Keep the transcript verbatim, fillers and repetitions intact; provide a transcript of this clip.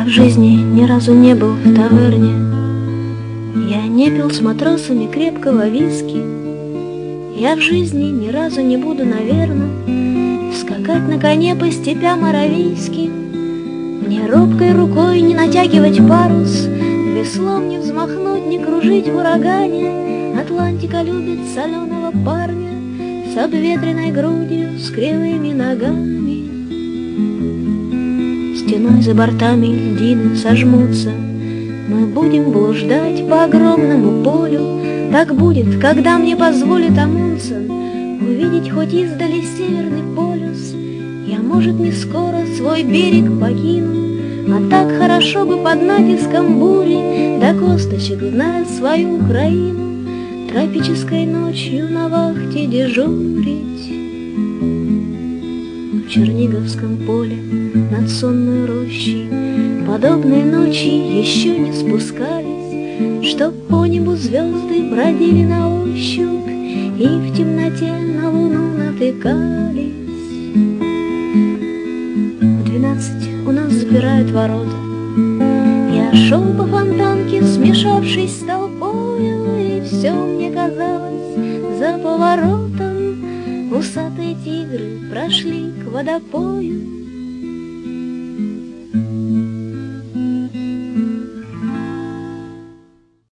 в жизни ни разу не был в таверне, я не пил с матросами крепкого виски. Я в жизни ни разу не буду, наверно, скакать на коне по степям аравийским. Мне робкой рукой не натягивать парус, веслом не взмахнуть, не кружить в урагане. Атлантика любит соленого парня с обветренной грудью, с кривыми ногами. Стеной за бортами льдины сожмутся, мы будем блуждать по огромному полю. Так будет, когда мне позволит Амундсен увидеть хоть издали северный полюс. Я, может, не скоро свой берег покину, а так хорошо бы под натиском бури до косточек знать свою Украину, тропической ночью на вахте дежурить. В Черниговском поле над сонной рощей подобные ночи еще не спускались, чтоб по небу звезды бродили на ощупь и в темноте на луну натыкались. В двенадцать у нас запирают ворота. Я шел по фонтанке, смешавшись с толпою, и все мне казалось за поворотом усатые тигры прошли к водопою.